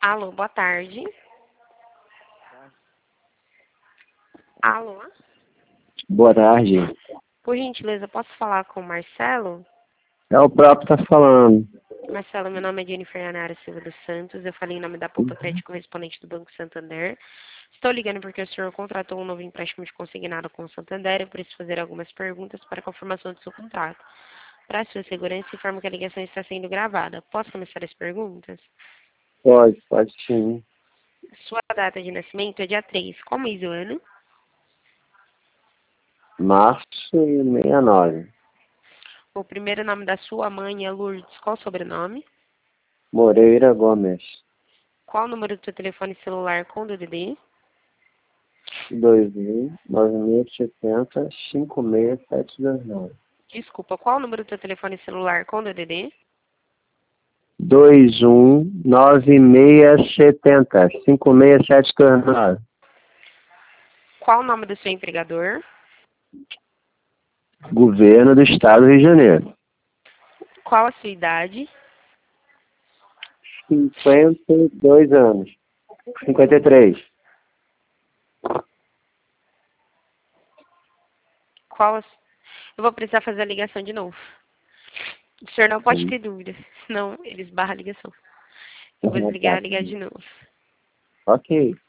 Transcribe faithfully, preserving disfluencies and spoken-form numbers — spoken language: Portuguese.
Alô, boa tarde. Alô? Boa tarde. Por gentileza, posso falar com o Marcelo? É o próprio que tá falando. Marcelo, meu nome é Jennifer Yanara Silva dos Santos. Eu falei em nome da Poupa Crédito correspondente do Banco Santander. Estou ligando porque o senhor contratou um novo empréstimo de consignado com o Santander e por isso fazer algumas perguntas para a confirmação do seu contrato. Para sua segurança, informo que a ligação está sendo gravada. Posso começar as perguntas? Pode, pode sim. Sua data de nascimento é dia três. Qual mês do ano? Março e sessenta e nove. O primeiro nome da sua mãe é Lourdes. Qual o sobrenome? Moreira Gomes. Qual o número do seu telefone celular com o D D D? dois mil, nove mil e setenta, cinco seis sete dois nove. Desculpa, qual o número do seu telefone celular com o D D D? dois um nove seis setenta, cinco seis sete dois nove. Qual o nome do seu empregador? Governo do Estado do Rio de Janeiro. Qual a sua idade? cinquenta e dois anos. cinquenta e três. Qual a... Eu vou precisar fazer a ligação de novo. O senhor não pode ter dúvida, senão eles barram a ligação. Eu vou desligar e ligar de novo. Ok.